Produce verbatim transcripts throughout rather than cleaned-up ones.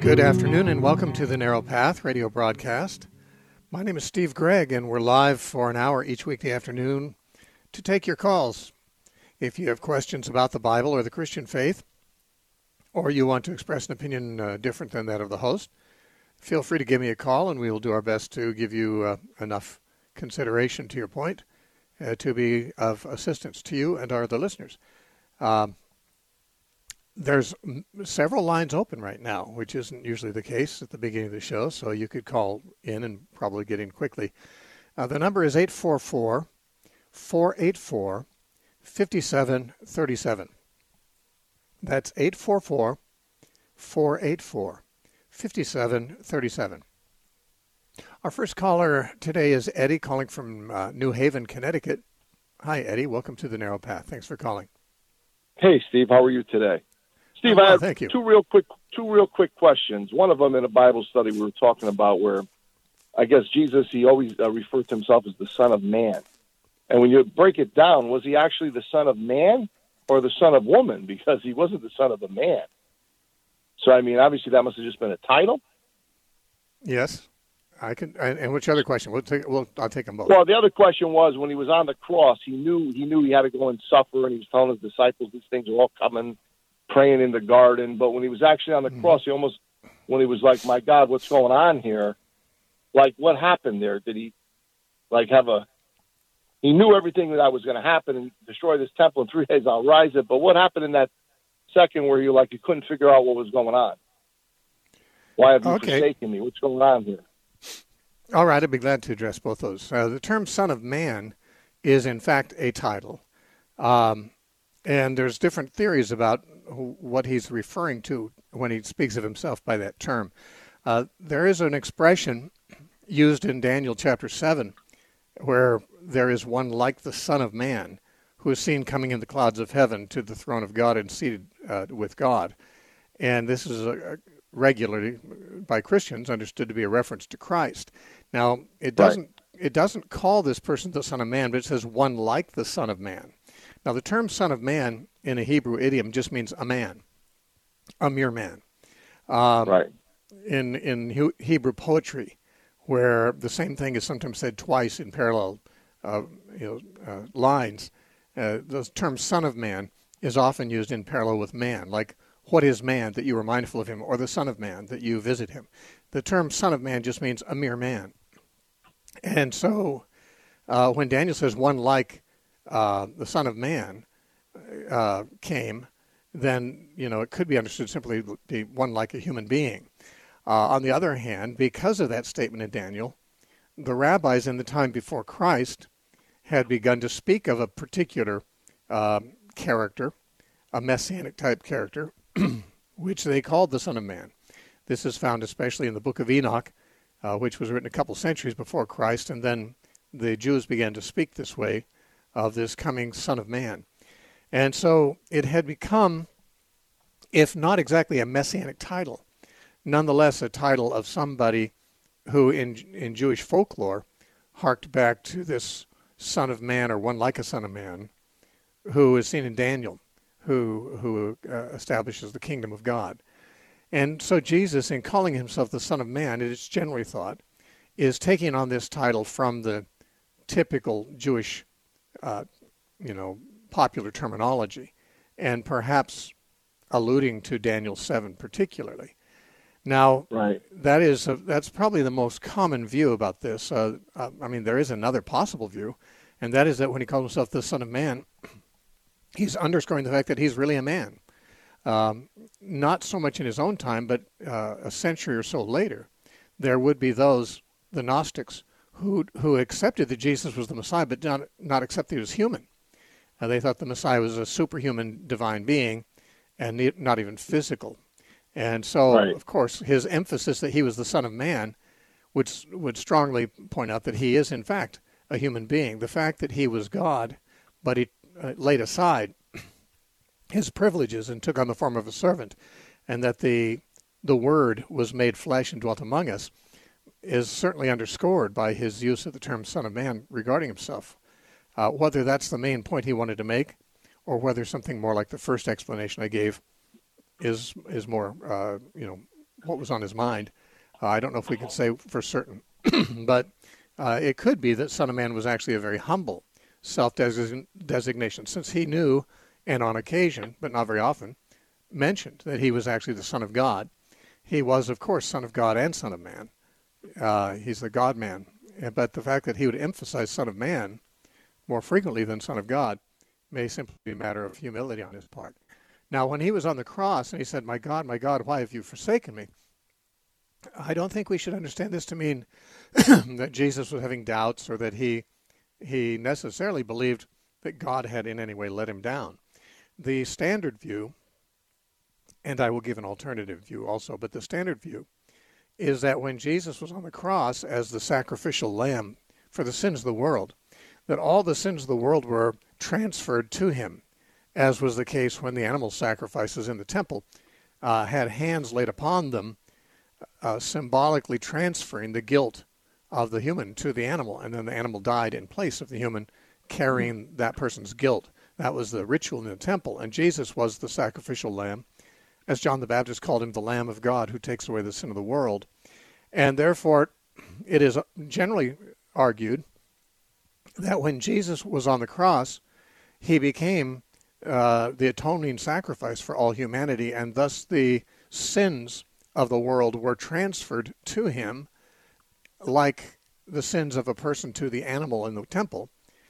Good afternoon and welcome to the Narrow Path radio broadcast. My name is Steve Gregg and we're live for an hour each weekday afternoon to take your calls. If you have questions about the Bible or the Christian faith, or you want to express an opinion uh, different than that of the host, feel free to give me a call and we will do our best to give you uh, enough consideration to your point uh, to be of assistance to you and our other listeners. Um, There's several lines open right now, which isn't usually the case at the beginning of the show, so you could call in and probably get in quickly. Uh, the number is eight four four, four eight four, five seven three seven. That's eight four four, four eight four, five seven three seven. Our first caller today is Eddie, calling from uh, New Haven, Connecticut. Hi, Eddie. Welcome to the Narrow Path. Thanks for calling. Hey, Steve. How are you today? Steve, oh, I have thank you. two real quick, two real quick questions. One of them in a Bible study we were talking about, where I guess Jesus, he always uh, referred to himself as the Son of Man. And when you break it down, was he actually the Son of Man or the Son of Woman? Because he wasn't the Son of a man. So I mean, obviously that must have just been a title. Yes, I can. And, and which other question? We'll take. We'll. I'll take them both. Well, the other question was, when he was on the cross, he knew he knew he had to go and suffer, and he was telling his disciples these things are all coming, praying in the garden. But when he was actually on the Mm-hmm. cross, he almost, when he was like, my God, what's going on here? Like, what happened there? Did he, like, have a, he knew everything that was going to happen and destroy this temple in three days, I'll rise it. But what happened in that second where you, like, you couldn't figure out what was going on? Why have you Okay. forsaken me? What's going on here? All right, I'd be glad to address both those. Uh, the term Son of Man is, in fact, a title. Um, and there's different theories about what he's referring to when he speaks of himself by that term. Uh, there is an expression used in Daniel chapter seven where there is one like the Son of Man who is seen coming in the clouds of heaven to the throne of God and seated uh, with God. And this is a, a regularly by Christians understood to be a reference to Christ. Now, it doesn't right. it doesn't call this person the Son of Man, but it says one like the Son of Man. Now, the term Son of Man in a Hebrew idiom just means a man, a mere man. Um, right. In in Hebrew poetry, where the same thing is sometimes said twice in parallel uh, you know, uh, lines, uh, the term Son of Man is often used in parallel with man, like what is man that you are mindful of him, or the Son of Man that you visit him. The term Son of Man just means a mere man. And so uh, when Daniel says one like uh, the Son of Man uh, came, then, you know, it could be understood simply to be one like a human being. Uh, on the other hand, because of that statement in Daniel, the rabbis in the time before Christ had begun to speak of a particular uh, character, a messianic type character, which they called the Son of Man. This is found especially in the book of Enoch, uh, which was written a couple centuries before Christ, and then the Jews began to speak this way of this coming Son of Man. And so it had become, if not exactly a messianic title, nonetheless a title of somebody who in in Jewish folklore harked back to this Son of Man, or one like a Son of Man, who is seen in Daniel, who who uh, establishes the kingdom of God. And so Jesus, in calling himself the Son of Man, it is generally thought, is taking on this title from the typical Jewish, uh, you know, popular terminology, and perhaps alluding to Daniel seven particularly. Now, right. that is a, that's probably the most common view about this. Uh, uh, I mean, there is another possible view, and that is that when he calls himself the Son of Man, he's underscoring the fact that he's really a man. Um, not so much in his own time, but uh, a century or so later, there would be those, the Gnostics, who who accepted that Jesus was the Messiah, but not, not accept that he was human. Uh, they thought the Messiah was a superhuman divine being and ne- not even physical. And so, right. of course, his emphasis that he was the Son of Man would, would strongly point out that he is, in fact, a human being. The fact that he was God, but he uh, laid aside his privileges and took on the form of a servant, and that the the Word was made flesh and dwelt among us, is certainly underscored by his use of the term Son of Man regarding himself. Uh, whether that's the main point he wanted to make, or whether something more like the first explanation I gave is is more uh, you know what was on his mind. Uh, I don't know if we can say for certain, but uh, it could be that Son of Man was actually a very humble self-designation, since he knew, and on occasion, but not very often, mentioned that he was actually the Son of God. He was, of course, Son of God and Son of Man. Uh, he's the God-man. But the fact that he would emphasize Son of Man more frequently than Son of God may simply be a matter of humility on his part. Now, when he was on the cross and he said, "My God, my God, why have you forsaken me?" I don't think we should understand this to mean that Jesus was having doubts, or that he he necessarily believed that God had in any way let him down. The standard view, and I will give an alternative view also, but the standard view is that when Jesus was on the cross as the sacrificial lamb for the sins of the world, that all the sins of the world were transferred to him, as was the case when the animal sacrifices in the temple uh, had hands laid upon them, uh, symbolically transferring the guilt of the human to the animal, and then the animal died in place of the human, carrying that person's guilt. That was the ritual in the temple, and Jesus was the sacrificial lamb, as John the Baptist called him, the Lamb of God who takes away the sin of the world. And therefore, it is generally argued that when Jesus was on the cross, he became uh, the atoning sacrifice for all humanity, and thus the sins of the world were transferred to him, like the sins of a person to the animal in the temple,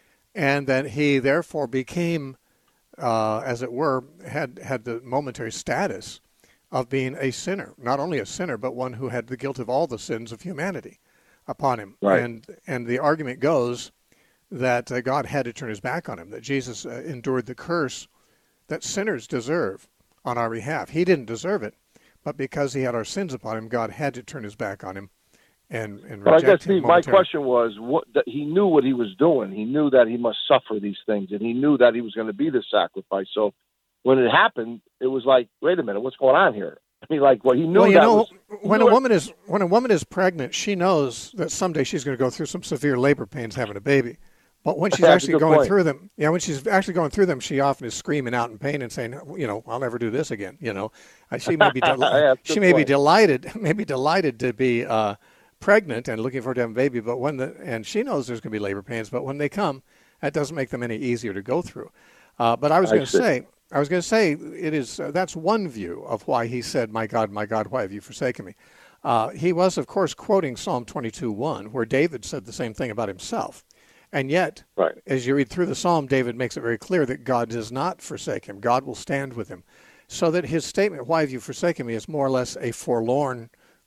and that he therefore became, uh, as it were, had, had the momentary status of being a sinner, not only a sinner, but one who had the guilt of all the sins of humanity upon him. Right. And and the argument goes that uh, God had to turn his back on him, that Jesus uh, endured the curse that sinners deserve on our behalf. He didn't deserve it, but because he had our sins upon him, God had to turn his back on him and, and but reject I guess, him Steve, my momentarily. question was, what, that he knew what he was doing. He knew that he must suffer these things, and he knew that he was going to be the sacrifice. So when it happened, it was like, wait a minute, what's going on here? I mean, like, well, he knew well, you that know, was, when knew a it. woman is when a woman is pregnant, she knows that someday she's going to go through some severe labor pains having a baby. But when she's That's a actually good going point. through them, yeah, when she's actually going through them, she often is screaming out in pain and saying, you know, I'll never do this again. You know, Uh, she may be del- Yeah, she good may be point. delighted, may be delighted to be uh, pregnant and looking forward to having a baby. But when the and she knows there's going to be labor pains, but when they come, that doesn't make them any easier to go through. Uh, but I was I going to see. say, I was going to say, it is uh, that's one view of why he said, "My God, my God, why have you forsaken me?" Uh, he was, of course, quoting Psalm twenty-two one, where David said the same thing about himself. And yet, Right. as you read through the psalm, David makes it very clear that God does not forsake him. God will stand with him. So that his statement, "Why have you forsaken me?" is more or less a forlorn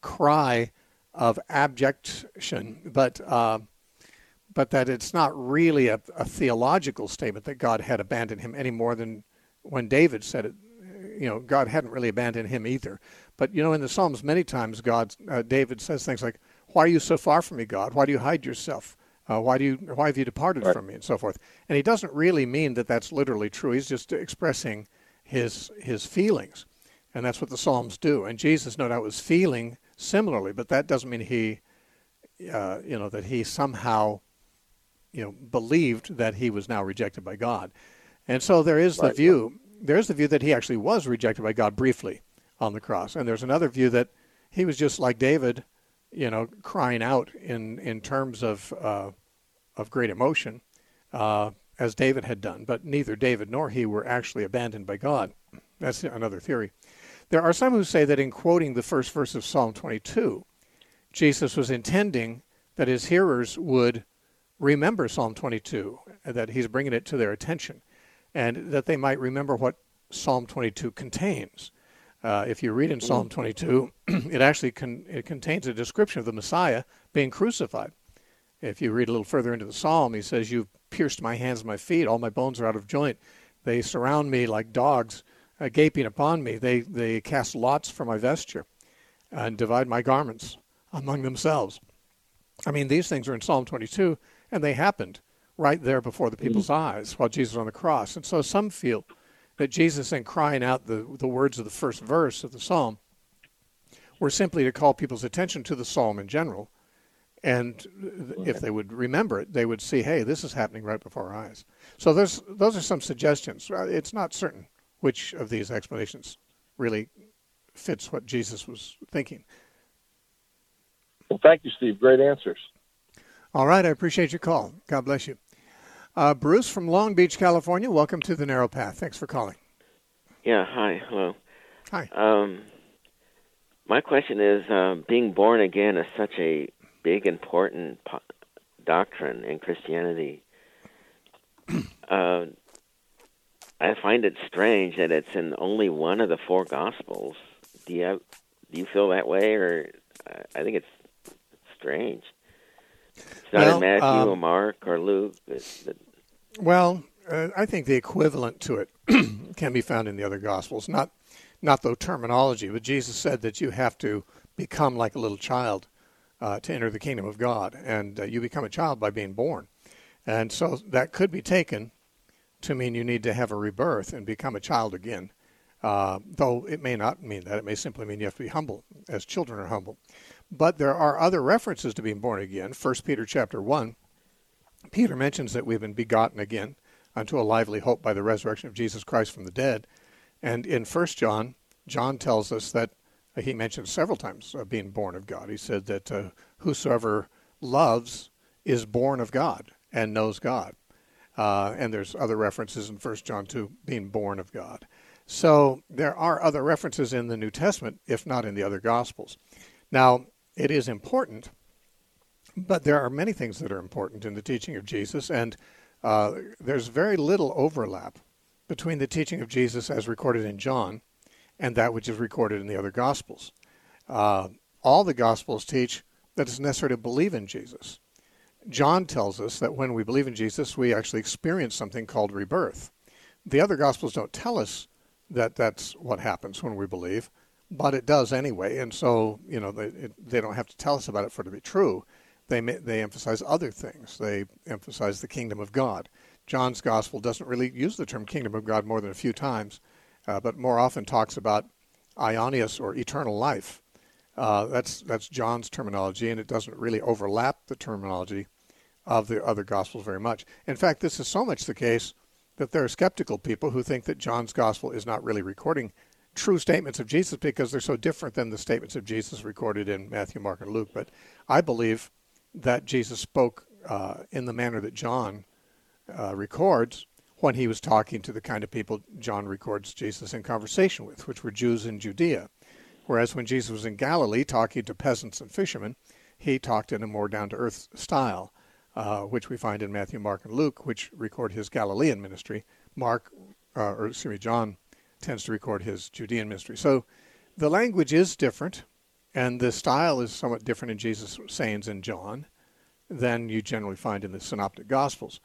cry of abjection, but uh, but that it's not really a, a theological statement that God had abandoned him any more than when David said it. You know, God hadn't really abandoned him either. But, you know, in the Psalms, many times God, uh, David says things like, "Why are you so far from me, God? Why do you hide yourself? Uh, why do you? Why have you departed Right. from me?" and so forth. And he doesn't really mean that that's literally true. He's just expressing his his feelings, and that's what the Psalms do. And Jesus, no doubt, was feeling similarly, but that doesn't mean he, uh, you know, that he somehow, you know, believed that he was now rejected by God. And so there is the Right. view. There is the view that he actually was rejected by God briefly on the cross, and there's another view that he was just like David, you know, crying out in, in terms of uh, of great emotion, uh, as David had done. But neither David nor he were actually abandoned by God. That's another theory. There are some who say that in quoting the first verse of Psalm twenty-two, Jesus was intending that his hearers would remember Psalm twenty-two, that he's bringing it to their attention, and that they might remember what Psalm twenty-two contains. Uh, if you read in Psalm twenty-two, it actually con- it contains a description of the Messiah being crucified. If you read a little further into the Psalm, he says, "You've pierced my hands and my feet. All my bones are out of joint. They surround me like dogs, uh, gaping upon me. They, they cast lots for my vesture and divide my garments among themselves." I mean, these things are in Psalm twenty-two, and they happened right there before the people's eyes while Jesus was on the cross. And so some feel that Jesus, in crying out the, the words of the first verse of the psalm, were simply to call people's attention to the psalm in general. And if they would remember it, they would see, hey, this is happening right before our eyes. So there's, those are some suggestions. It's not certain which of these explanations really fits what Jesus was thinking. Well, thank you, Steve. Great answers. All right, I appreciate your call. God bless you. Uh, Bruce from Long Beach, California, welcome to The Narrow Path. Thanks for calling. Yeah, hi, hello. Hi. Um, my question is, uh, being born again is such a big, important po- doctrine in Christianity. uh, I find it strange that it's in only one of the four Gospels. Do you have, do you feel that way, or uh, I think it's strange. It's not well, in Matthew um, or Mark or Luke. It's, it, well, uh, I think the equivalent to it can be found in the other Gospels. Not, not the terminology, but Jesus said that you have to become like a little child uh, to enter the kingdom of God, and uh, you become a child by being born. And so that could be taken to mean you need to have a rebirth and become a child again, uh, though it may not mean that. It may simply mean you have to be humble, as children are humble. But there are other references to being born again. First Peter chapter one, Peter mentions that we've been begotten again unto a lively hope by the resurrection of Jesus Christ from the dead. And in First John, John tells us that uh, he mentions several times uh, being born of God. He said that uh, whosoever loves is born of God and knows God. Uh, and there's other references in First John two being born of God. So there are other references in the New Testament, if not in the other Gospels. Now, it is important, but there are many things that are important in the teaching of Jesus, and uh, there's very little overlap between the teaching of Jesus as recorded in John and that which is recorded in the other Gospels. Uh, all the Gospels teach that it's necessary to believe in Jesus. John tells us that when we believe in Jesus, we actually experience something called rebirth. The other Gospels don't tell us that that's what happens when we believe, but it does anyway. And so, you know, they, it, they don't have to tell us about it for it to be true. They they emphasize other things. They emphasize the kingdom of God. John's Gospel doesn't really use the term kingdom of God more than a few times, uh, but more often talks about aionios, or eternal life. Uh, that's that's John's terminology, and it doesn't really overlap the terminology of the other Gospels very much. In fact, this is so much the case that there are skeptical people who think that John's Gospel is not really recording true statements of Jesus because they're so different than the statements of Jesus recorded in Matthew, Mark, and Luke. But I believe that Jesus spoke uh, in the manner that John uh, records when he was talking to the kind of people John records Jesus in conversation with, which were Jews in Judea. Whereas when Jesus was in Galilee talking to peasants and fishermen, he talked in a more down-to-earth style, uh, which we find in Matthew, Mark, and Luke, which record his Galilean ministry. Mark, uh, or excuse me, John tends to record his Judean ministry. So the language is different, and the style is somewhat different in Jesus' sayings in John than you generally find in the Synoptic Gospels.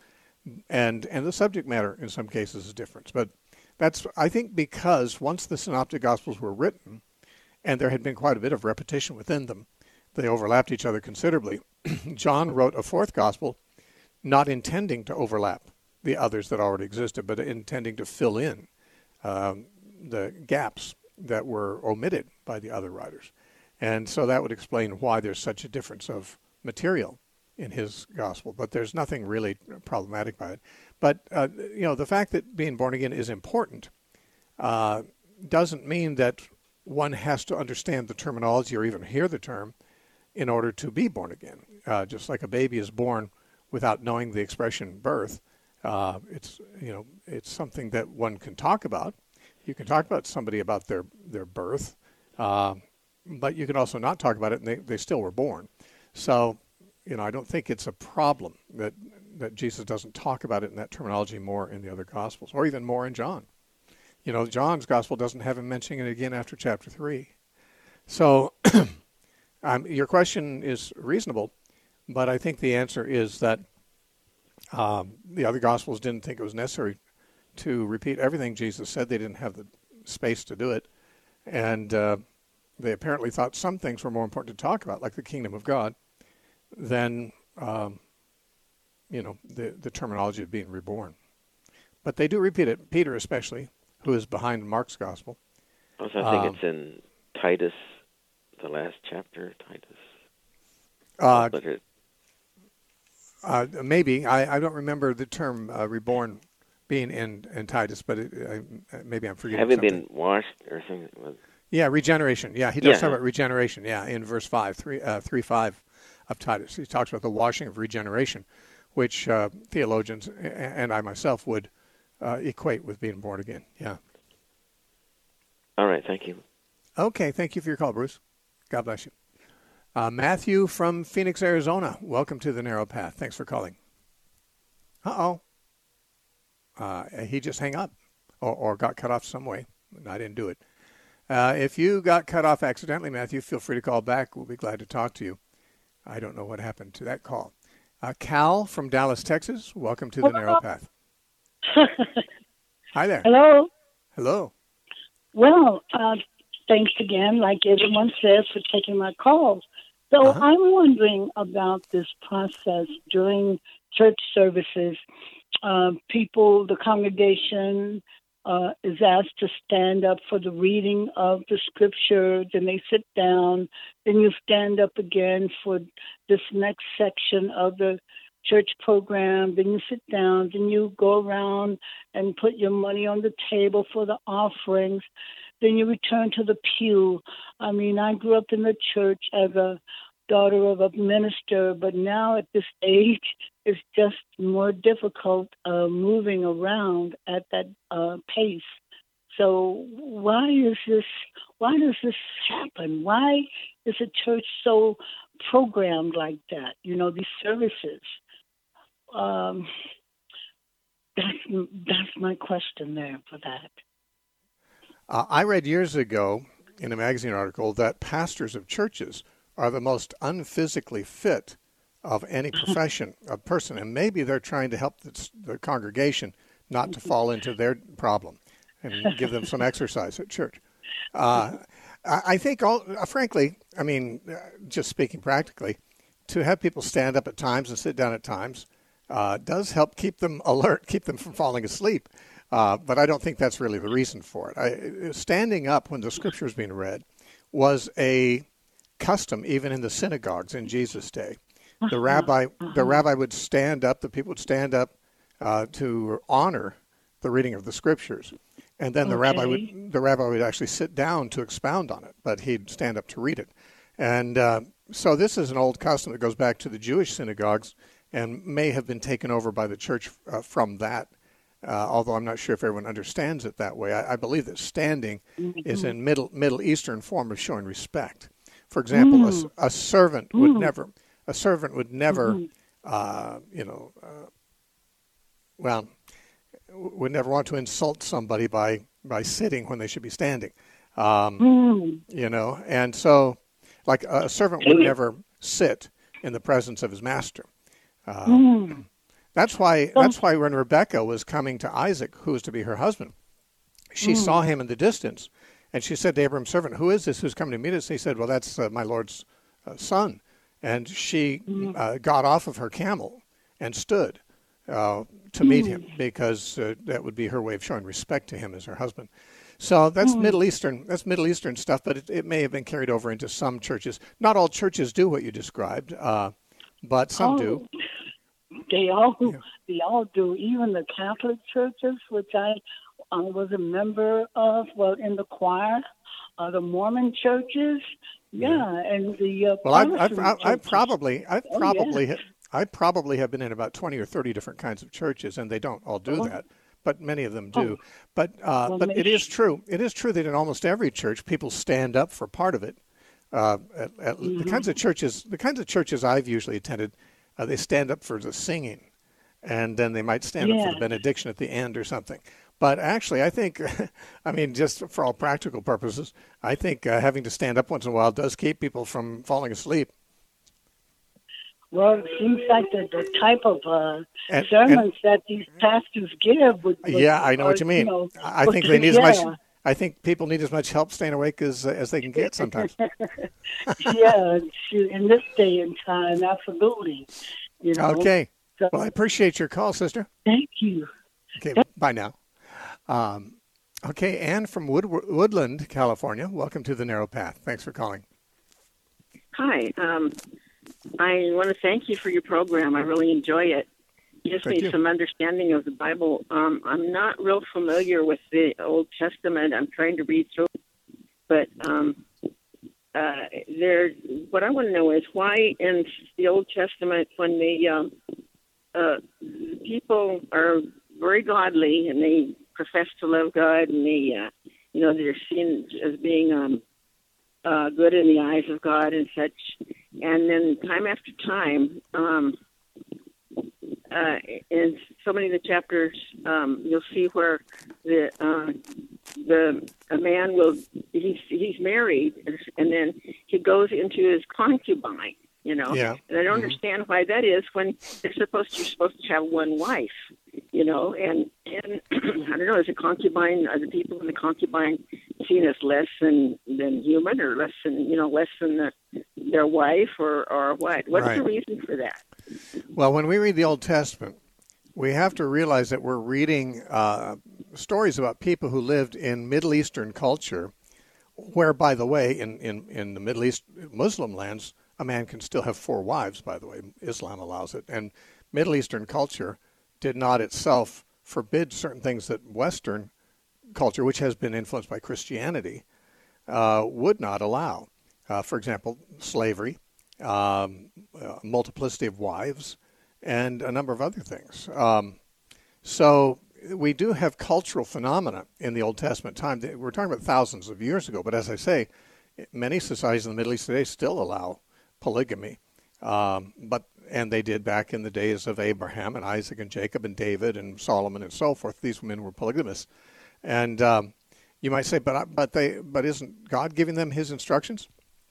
And and the subject matter in some cases is different. But that's, I think, because once the Synoptic Gospels were written, and there had been quite a bit of repetition within them, they overlapped each other considerably. John wrote a fourth Gospel not intending to overlap the others that already existed, but intending to fill in um, the gaps that were omitted by the other writers. And so that would explain why there's such a difference of material in his gospel, but there's nothing really problematic by it. But, uh, you know, the fact that being born again is important uh, doesn't mean that one has to understand the terminology or even hear the term in order to be born again. Uh, just like a baby is born without knowing the expression birth, uh, it's, you know, it's something that one can talk about. You can talk about somebody about their, their birth, uh, but you can also not talk about it and they, they still were born. So, you know, I don't think it's a problem that that Jesus doesn't talk about it in that terminology more in the other Gospels, or even more in John. You know, John's Gospel doesn't have him mentioning it again after chapter three. So um, your question is reasonable, but I think the answer is that um, the other Gospels didn't think it was necessary to repeat everything Jesus said. They didn't have the space to do it. And uh, they apparently thought some things were more important to talk about, like the kingdom of God, than, um, you know, the, the terminology of being reborn. But they do repeat it, Peter especially, who is behind Mark's gospel. Also, I think um, it's in Titus, the last chapter, Titus. Uh, it, uh, maybe. I, I don't remember the term uh, reborn being in, in Titus, but it, I, maybe I'm forgetting Having something. been washed or something. Yeah, regeneration. Yeah, he does Yeah. talk about regeneration. Yeah, in verse five, three, uh, three, five of Titus, he talks about the washing of regeneration, which uh, theologians and I myself would uh, equate with being born again. Yeah. All right. Thank you. Okay. Thank you for your call, Bruce. God bless you. Uh, Matthew from Phoenix, Arizona. Welcome to the Narrow Path. Thanks for calling. Uh-oh. Uh, he just hung up or, or got cut off some way. I didn't do it. Uh, if you got cut off accidentally, Matthew, feel free to call back. We'll be glad to talk to you. I don't know what happened to that call. Uh, Cal from Dallas, Texas. Welcome to the Narrow Path. Hi there. Hello. Hello. Well, uh, thanks again, like everyone says, for taking my calls. So Uh-huh. I'm wondering about this process during church services. Uh, people, the congregation uh, is asked to stand up for the reading of the scripture. Then they sit down. Then you stand up again for this next section of the church program. Then you sit down. Then you go around and put your money on the table for the offerings. Then you return to the pew. I mean, I grew up in the church as a daughter of a minister, but now at this age, it's just more difficult uh, moving around at that uh, pace. So why is this? Why does this happen? Why is a church so programmed like that? You know, these services. Um, that's that's my question there for that. Uh, I read years ago in a magazine article that pastors of churches are the most unphysically fit of any profession, of person, and maybe they're trying to help the, the congregation not to fall into their problem and give them some exercise at church. Uh, I, I think, all, uh, frankly, I mean, uh, just speaking practically, to have people stand up at times and sit down at times uh, does help keep them alert, keep them from falling asleep. Uh, but I don't think that's really the reason for it. I, standing up when the scripture is being read was a custom even in the synagogues in Jesus' day. The rabbi, the rabbi would stand up. The people would stand up uh, to honor the reading of the scriptures, and then the Okay. rabbi would the rabbi would actually sit down to expound on it, but he'd stand up to read it. And uh, so this is an old custom that goes back to the Jewish synagogues and may have been taken over by the church uh, from that. Uh, although I'm not sure if everyone understands it that way. I, I believe that standing mm-hmm. is a Middle Middle Eastern form of showing respect. For example, mm. a, a servant mm. would never a servant would never, mm-hmm. uh, you know, uh, well, would never want to insult somebody by, by sitting when they should be standing. Um, mm. You know, and so, like a servant would never sit in the presence of his master. Uh, mm. That's why. That's why when Rebekah was coming to Isaac, who was to be her husband, she mm. saw him in the distance, and she said to Abraham's servant, "Who is this who's coming to meet us?" And he said, "Well, that's uh, my Lord's uh, son." And she mm. uh, got off of her camel and stood uh, to meet mm. him because uh, that would be her way of showing respect to him as her husband. So that's mm. Middle Eastern. That's Middle Eastern stuff, but it, it may have been carried over into some churches. Not all churches do what you described, uh, but some oh. do. They all, yeah. they all do. Even the Catholic churches, which I uh, was a member of, well, in the choir, uh, the Mormon churches, yeah, yeah. and the uh, well, I've, I've, I've, I've probably, I've oh, probably, yeah. I probably have been in about twenty or thirty different kinds of churches, and they don't all do oh. that, but many of them do. Oh. But, uh, well, but it is true. It is true that in almost every church, people stand up for part of it. Uh, at, at mm-hmm. The kinds of churches, the kinds of churches I've usually attended. Uh, they stand up for the singing, and then they might stand yeah. up for the benediction at the end or something. But actually, I think, I mean, just for all practical purposes, I think uh, having to stand up once in a while does keep people from falling asleep. Well, it seems like the, the type of uh, and, sermons and, that these pastors give. Would, would, yeah, I know or, what you mean. You know, I think they need yeah. as much. I think people need as much help staying awake as as they can get sometimes. yeah, in this day and time, absolutely. You know? Okay. So, well, I appreciate your call, sister. Thank you. Okay, bye now. Um, okay, Anne from Wood, Woodland, California. Welcome to the Narrow Path. Thanks for calling. Hi. Um, I want to thank you for your program. I really enjoy it. It gives thank me you. some understanding of the Bible. Um, I'm not real familiar with the Old Testament. I'm trying to read through. But um, uh, there, what I want to know is why in the Old Testament, when the um, uh, people are very godly and they profess to love God and they, uh, you know, they're seen as being um, uh, good in the eyes of God and such, and then time after time, um, uh, in so many of the chapters, um, you'll see where the uh, the a man will he's he's married and then he goes into his concubine, you know. Yeah. And I don't Mm-hmm. understand why that is when they're supposed you're supposed to have one wife, you know. And and I don't know, is a concubine, are the people in the concubine seen as less than than human or less than you know less than the, their wife or or what? What's Right. the reason for that? Well, when we read the Old Testament, we have to realize that we're reading uh, stories about people who lived in Middle Eastern culture, where, by the way, in, in, in the Middle East Muslim lands, a man can still have four wives, by the way. Islam allows it. And Middle Eastern culture did not itself forbid certain things that Western culture, which has been influenced by Christianity, uh, would not allow. Uh, for example, slavery, um, uh, multiplicity of wives, and a number of other things. Um, so we do have cultural phenomena in the Old Testament time. We're talking about thousands of years ago, but as I say, many societies in the Middle East today still allow polygamy. Um, but and they did back in the days of Abraham and Isaac and Jacob and David and Solomon and so forth. These women were polygamists. And um, you might say, but but they but isn't God giving them his instructions?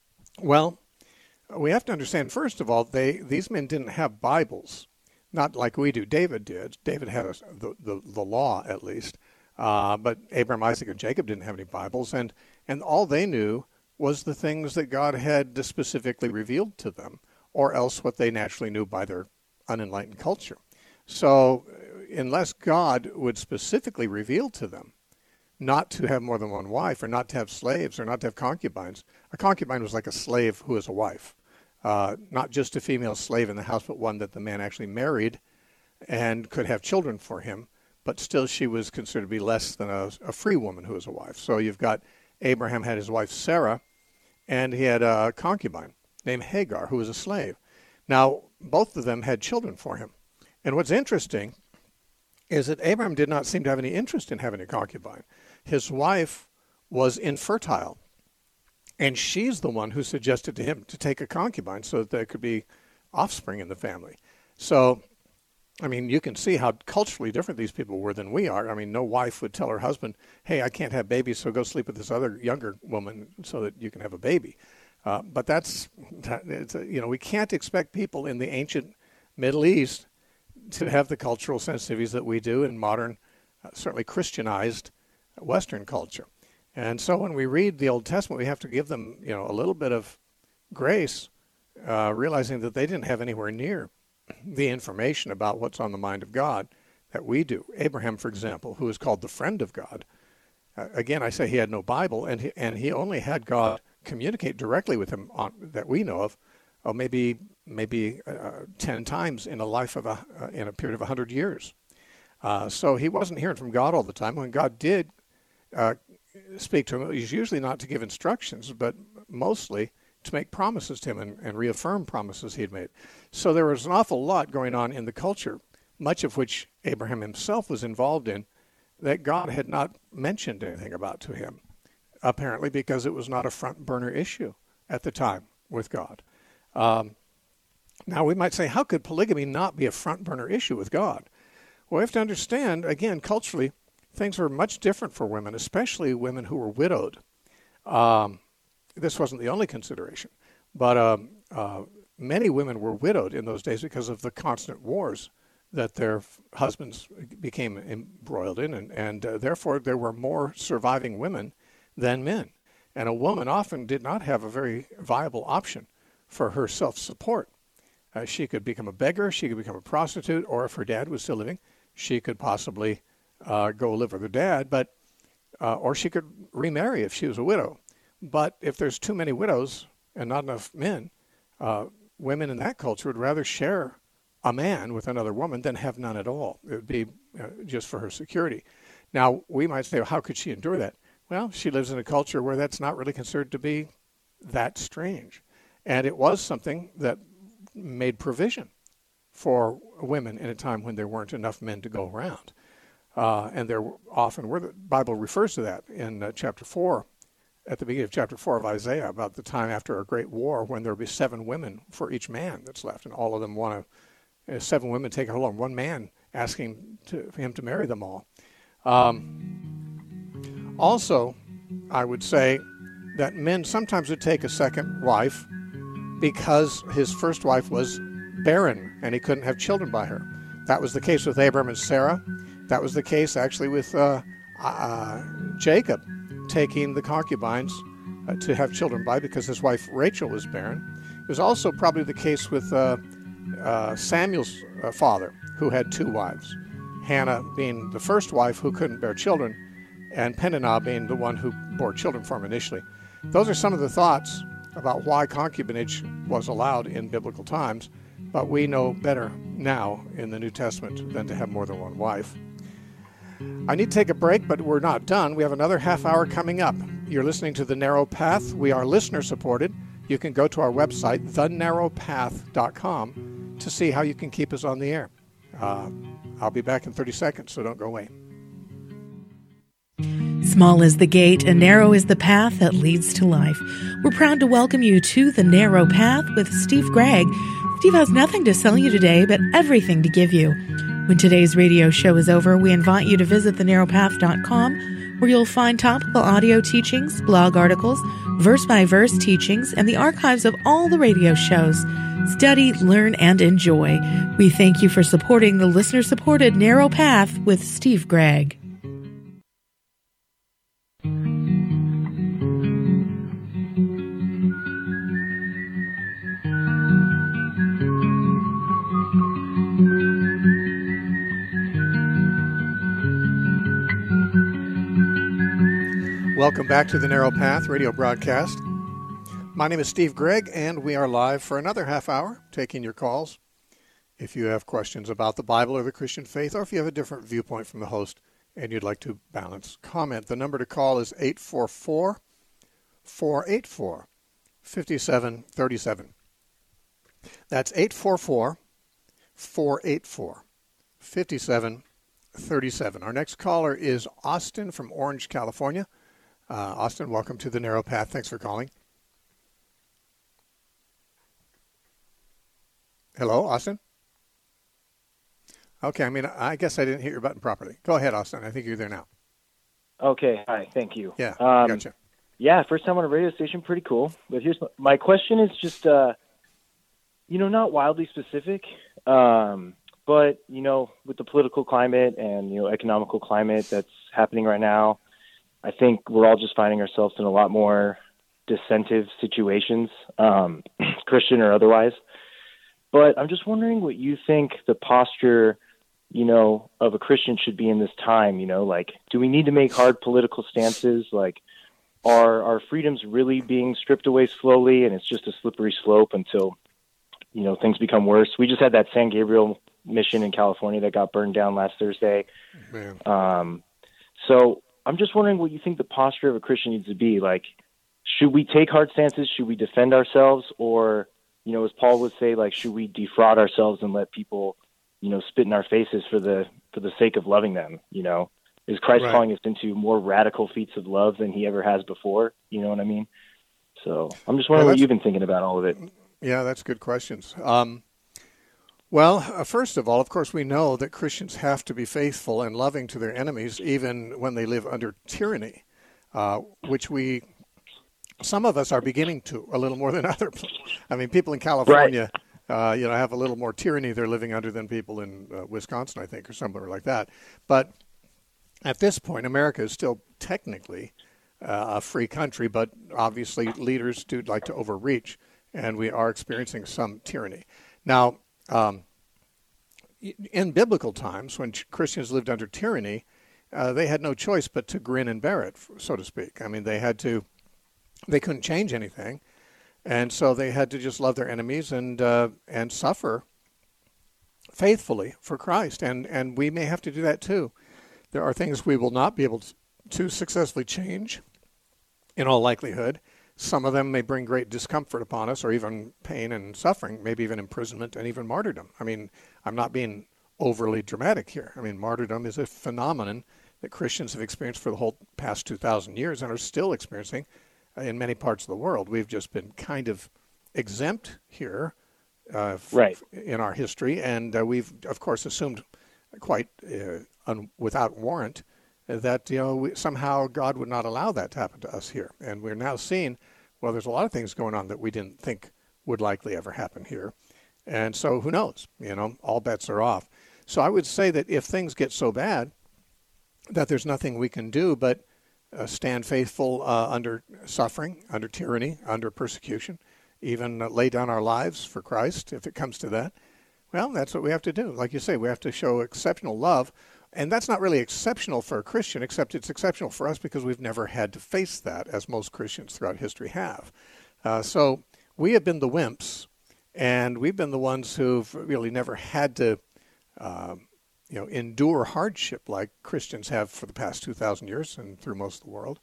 Well, we have to understand, first of all, they these men didn't have Bibles, not like we do. David did. David had a, the, the the law, at least. Uh, but Abraham, Isaac, and Jacob didn't have any Bibles. And, and all they knew was the things that God had specifically revealed to them, or else what they naturally knew by their unenlightened culture. So unless God would specifically reveal to them not to have more than one wife, or not to have slaves, or not to have concubines. A concubine was like a slave who is a wife. Uh, not just a female slave in the house, but one that the man actually married and could have children for him, but still she was considered to be less than a, a free woman who was a wife. So you've got Abraham had his wife Sarah, and he had a concubine named Hagar, who was a slave. Now, both of them had children for him. And what's interesting is that Abraham did not seem to have any interest in having a concubine. His wife was infertile, and she's the one who suggested to him to take a concubine so that there could be offspring in the family. So, I mean, you can see how culturally different these people were than we are. I mean, no wife would tell her husband, hey, I can't have babies, so go sleep with this other younger woman so that you can have a baby. Uh, but that's, that, it's a, you know, we can't expect people in the ancient Middle East to have the cultural sensitivities that we do in modern, uh, certainly Christianized Western culture. And so when we read the Old Testament, we have to give them, you know, a little bit of grace, uh, realizing that they didn't have anywhere near the information about what's on the mind of God that we do. Abraham, for example, who is called the friend of God, uh, again, I say he had no Bible, and he, and he only had God communicate directly with him on, that we know of, oh, maybe maybe uh, ten times in a life of a uh, in a period of a hundred years. Uh, so he wasn't hearing from God all the time. When God did uh, speak to him, it was usually not to give instructions, but mostly to make promises to him and, and reaffirm promises he had made. So there was an awful lot going on in the culture, much of which Abraham himself was involved in, that God had not mentioned anything about to him, apparently because it was not a front burner issue at the time with God. Um, now we might say, how could polygamy not be a front burner issue with God? Well, we have to understand, again, culturally, things were much different for women, especially women who were widowed. Um, this wasn't the only consideration, but um, uh, many women were widowed in those days because of the constant wars that their husbands became embroiled in, and, and uh, therefore there were more surviving women than men. And a woman often did not have a very viable option for her self-support. Uh, she could become a beggar, she could become a prostitute, or if her dad was still living, she could possibly uh, go live with her dad, but uh, or she could remarry if she was a widow. But if there's too many widows and not enough men, uh, women in that culture would rather share a man with another woman than have none at all. It would be uh, just for her security. Now, we might say, well, how could she endure that? Well, she lives in a culture where that's not really considered to be that strange. And it was something that made provision for women in a time when there weren't enough men to go around. Uh, and there often were, the Bible refers to that in uh, chapter four, at the beginning of chapter four of Isaiah, about the time after a great war when there will be seven women for each man that's left, and all of them want to, uh, seven women take hold on one man, asking to, for him to marry them all. Um, also, I would say that men sometimes would take a second wife because his first wife was barren and he couldn't have children by her. That was the case with Abram and Sarah. That was the case actually with uh, uh, Jacob taking the concubines uh, to have children by because his wife Rachel was barren. It was also probably the case with uh, uh, Samuel's uh, father, who had two wives, Hannah being the first wife who couldn't bear children, and Peninnah being the one who bore children for him initially. Those are some of the thoughts about why concubinage was allowed in biblical times, but we know better now in the New Testament than to have more than one wife. I need to take a break, but we're not done. We have another half hour coming up. You're listening to The Narrow Path. We are listener-supported. You can go to our website, the narrow path dot com, to see how you can keep us on the air. Uh, I'll be back in thirty seconds, so don't go away. Small is the gate and narrow is the path that leads to life. We're proud to welcome you to The Narrow Path with Steve Gregg. Steve has nothing to sell you today, but everything to give you. When today's radio show is over, we invite you to visit the narrow path dot com, where you'll find topical audio teachings, blog articles, verse-by-verse teachings, and the archives of all the radio shows. Study, learn, and enjoy. We thank you for supporting the listener-supported Narrow Path with Steve Gregg. Welcome back to the Narrow Path radio broadcast. My name is Steve Gregg, and we are live for another half hour, taking your calls. If you have questions about the Bible or the Christian faith, or if you have a different viewpoint from the host and you'd like to balance comment, the number to call is eight four four, four eight four, five seven three seven. That's eight four four, four eight four, five seven three seven. Our next caller is Austin from Orange, California. Uh, Austin, welcome to the Narrow Path. Thanks for calling. Hello, Austin? Okay, I mean, I guess I didn't hit your button properly. Go ahead, Austin. I think you're there now. Okay, hi, thank you. Yeah, um, gotcha. Yeah, first time on a radio station, pretty cool. But here's my, my question is just, uh, you know, not wildly specific, um, but, you know, with the political climate and, you know, economical climate that's happening right now, I think we're all just finding ourselves in a lot more dissentive situations, um, Christian or otherwise. But I'm just wondering what you think the posture, you know, of a Christian should be in this time. You know, like, do we need to make hard political stances? Like, are our freedoms really being stripped away slowly, and it's just a slippery slope until, you know, things become worse? We just had that San Gabriel mission in California that got burned down last Thursday. Man. Um, so I'm just wondering what you think the posture of a Christian needs to be. Like, should we take hard stances? Should we defend ourselves? Or, you know, as Paul would say, like, should we defraud ourselves and let people, you know, spit in our faces for the for the sake of loving them? You know, is Christ Right. calling us into more radical feats of love than he ever has before? You know what I mean? So I'm just wondering Well, what you've been thinking about all of it. Yeah, that's good questions. Um, well, uh, first of all, of course, we know that Christians have to be faithful and loving to their enemies, even when they live under tyranny, uh, which we, some of us are beginning to a little more than other. I mean, people in California, right. uh, you know, have a little more tyranny they're living under than people in uh, Wisconsin, I think, or somewhere like that. But at this point, America is still technically uh, a free country, but obviously leaders do like to overreach, and we are experiencing some tyranny. Now, um, in biblical times, when Christians lived under tyranny, uh, they had no choice but to grin and bear it, so to speak. I mean, they had to, they couldn't change anything, and so they had to just love their enemies and uh, and suffer faithfully for Christ. And and we may have to do that too. There are things we will not be able to, to successfully change, in all likelihood. Some of them may bring great discomfort upon us, or even pain and suffering, maybe even imprisonment and even martyrdom. I mean, I'm not being overly dramatic here. I mean, martyrdom is a phenomenon that Christians have experienced for the whole past two thousand years and are still experiencing in many parts of the world. We've just been kind of exempt here uh, right. in our history, and uh, we've, of course, assumed quite uh, un- without warrant that, you know, we, somehow God would not allow that to happen to us here. And we're now seeing, well, there's a lot of things going on that we didn't think would likely ever happen here. And so who knows? You know, all bets are off. So I would say that if things get so bad that there's nothing we can do but uh, stand faithful uh, under suffering, under tyranny, under persecution, even uh, lay down our lives for Christ if it comes to that, well, that's what we have to do. Like you say, we have to show exceptional love. And that's not really exceptional for a Christian, except it's exceptional for us because we've never had to face that, as most Christians throughout history have. Uh, so we have been the wimps, and we've been the ones who've really never had to uh, you know, endure hardship like Christians have for the past two thousand years and through most of the world.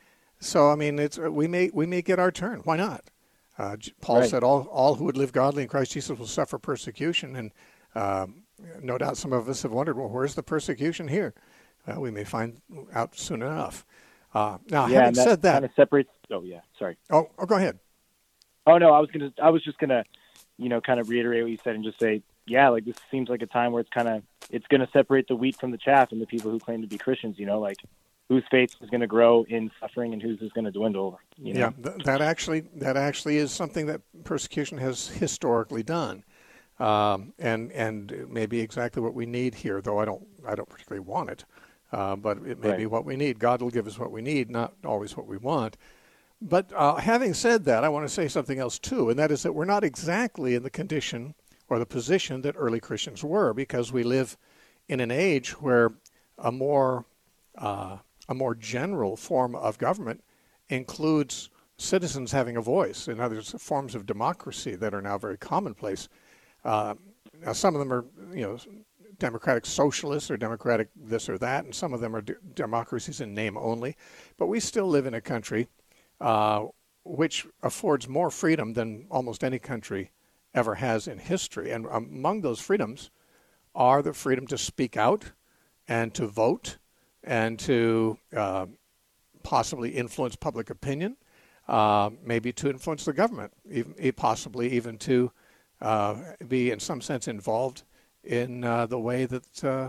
So, I mean, it's we may we may get our turn. Why not? Uh, Paul right. said, all, all who would live godly in Christ Jesus will suffer persecution, and um, no doubt some of us have wondered, well, where's the persecution here? Well, we may find out soon enough. Uh, now, yeah, having and that said that, kind of separates. Oh, yeah. Sorry. Oh, oh, go ahead. Oh no, I was gonna. I was just gonna, you know, kind of reiterate what you said and just say, yeah, like this seems like a time where it's kind of it's gonna separate the wheat from the chaff, and the people who claim to be Christians. You know, like whose faith is going to grow in suffering and whose is going to dwindle. You know? Yeah, th- that actually that actually is something that persecution has historically done. Um, and and maybe exactly what we need here, though I don't I don't particularly want it, uh, but it may right. be what we need. God will give us what we need, not always what we want. But uh, having said that, I want to say something else too, and that is that we're not exactly in the condition or the position that early Christians were, because we live in an age where a more uh, a more general form of government includes citizens having a voice. In other words, forms of democracy that are now very commonplace. Uh, now, some of them are, you know, democratic socialists or democratic this or that, and some of them are d- democracies in name only. But we still live in a country uh, which affords more freedom than almost any country ever has in history. And among those freedoms are the freedom to speak out and to vote and to uh, possibly influence public opinion, uh, maybe to influence the government, even, possibly even to Uh, be in some sense involved in uh, the way that uh,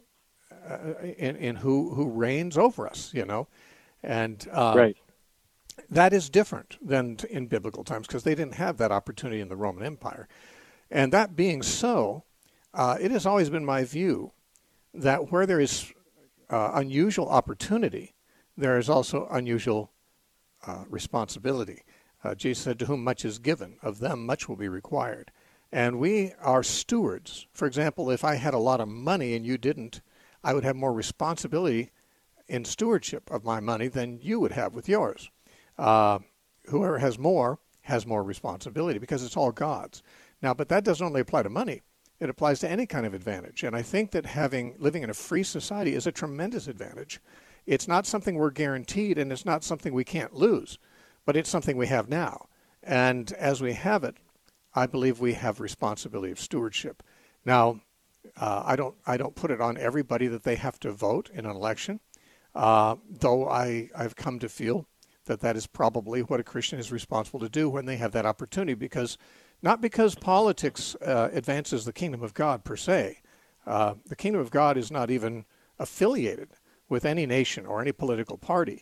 in, in who who reigns over us, you know, and uh, right. that is different than in biblical times because they didn't have that opportunity in the Roman Empire. And that being so, uh, it has always been my view that where there is uh, unusual opportunity, there is also unusual uh, responsibility. Uh, Jesus said, to whom much is given, of them much will be required. And we are stewards. For example, if I had a lot of money and you didn't, I would have more responsibility in stewardship of my money than you would have with yours. Uh, whoever has more has more responsibility because it's all God's. Now, but that doesn't only apply to money. It applies to any kind of advantage. And I think that having living in a free society is a tremendous advantage. It's not something we're guaranteed, and it's not something we can't lose, but it's something we have now. And as we have it, I believe we have responsibility of stewardship. Now, uh, I don't I don't put it on everybody that they have to vote in an election, uh, though I, I've come to feel that that is probably what a Christian is responsible to do when they have that opportunity, because not because politics uh, advances the kingdom of God per se. Uh, the kingdom of God is not even affiliated with any nation or any political party,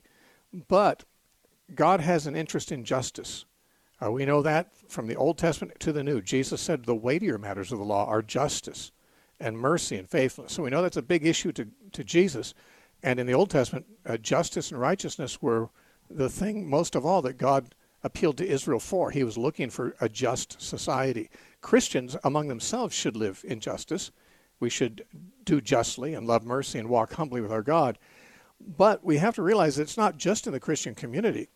but God has an interest in justice. Uh, we know that from the Old Testament to the New. Jesus said the weightier matters of the law are justice and mercy and faithfulness. So we know that's a big issue to, to Jesus. And in the Old Testament, uh, justice and righteousness were the thing most of all that God appealed to Israel for. He was looking for a just society. Christians among themselves should live in justice. We should do justly and love mercy and walk humbly with our God. But we have to realize that it's not just in the Christian community,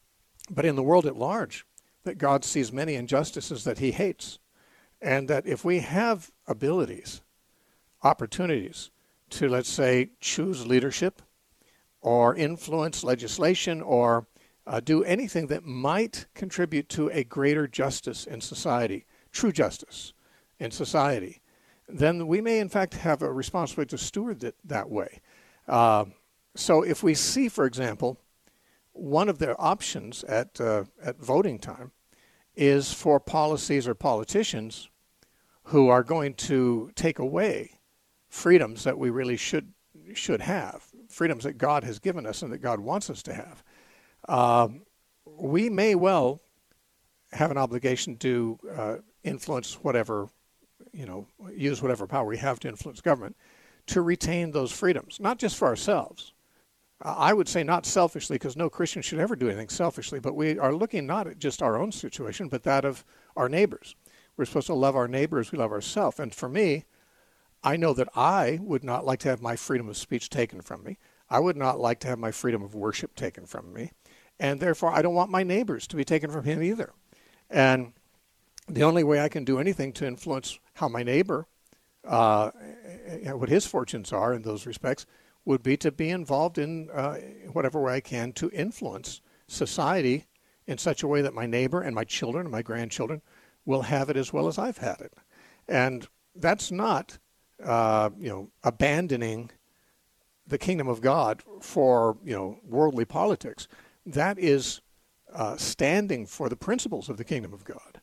but in the world at large, that God sees many injustices that he hates. And that if we have abilities, opportunities to, let's say, choose leadership or influence legislation or uh, do anything that might contribute to a greater justice in society, true justice in society, then we may in fact have a responsibility to steward it that way. Uh, so if we see, for example, one of the options at uh, at voting time is for policies or politicians who are going to take away freedoms that we really should should have, freedoms that God has given us and that God wants us to have, um, we may well have an obligation to uh, influence whatever, you know, use whatever power we have to influence government to retain those freedoms, not just for ourselves. I would say not selfishly, because no Christian should ever do anything selfishly, but we are looking not at just our own situation, but that of our neighbors. We're supposed to love our neighbors, we love ourselves. And for me, I know that I would not like to have my freedom of speech taken from me. I would not like to have my freedom of worship taken from me. And therefore, I don't want my neighbors to be taken from him either. And the only way I can do anything to influence how my neighbor, uh, what his fortunes are in those respects, would be to be involved in uh, whatever way I can to influence society in such a way that my neighbor and my children and my grandchildren will have it as well as I've had it. And that's not, uh, you know, abandoning the kingdom of God for, you know, worldly politics. That is uh, standing for the principles of the kingdom of God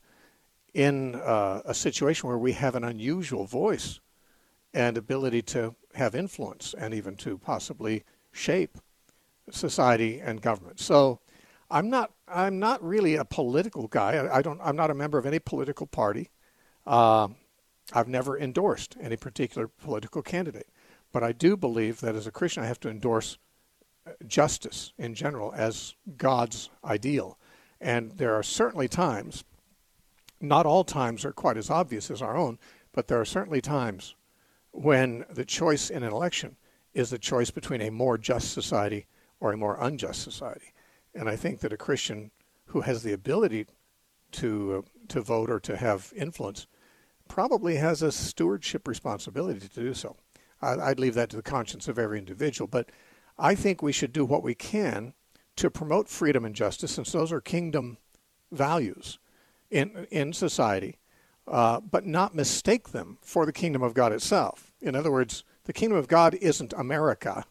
in uh, a situation where we have an unusual voice and ability to have influence and even to possibly shape society and government. So I'm not I'm not really a political guy. I, I don't I'm not a member of any political party. Uh, I've never endorsed any particular political candidate. But I do believe that as a Christian I have to endorse justice in general as God's ideal. And there are certainly times, not all times are quite as obvious as our own, but there are certainly times when the choice in an election is the choice between a more just society or a more unjust society. And I think that a Christian who has the ability to uh, to vote or to have influence probably has a stewardship responsibility to do so. I, I'd leave that to the conscience of every individual. But I think we should do what we can to promote freedom and justice, since those are kingdom values in in society. Uh, but not mistake them for the kingdom of God itself. In other words, the kingdom of God isn't America,